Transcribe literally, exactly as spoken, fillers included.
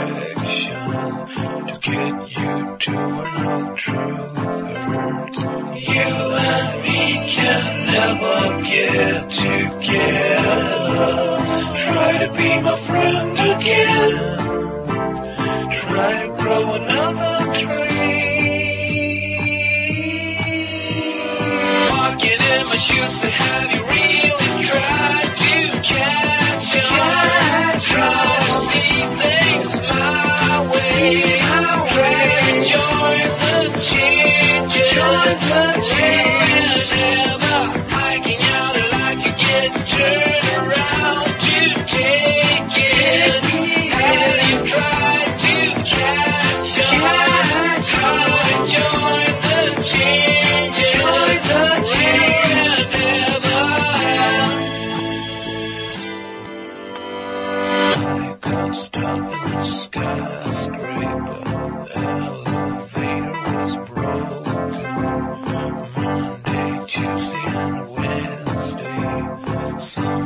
direction to get you to where no truth hurts. You and me can never get together. Try to be my friend again. Try to grow another tree. Walking in my shoes, so have you really tried to catch on? Try to see things my way. Try to join the changes. Whenever hiking out like you get turned around to take it. Have you tried to catch on? Try to join the changes. Whenever I got stuck in the skyscraper, the elevator was broken. Monday, Tuesday, and Wednesday, some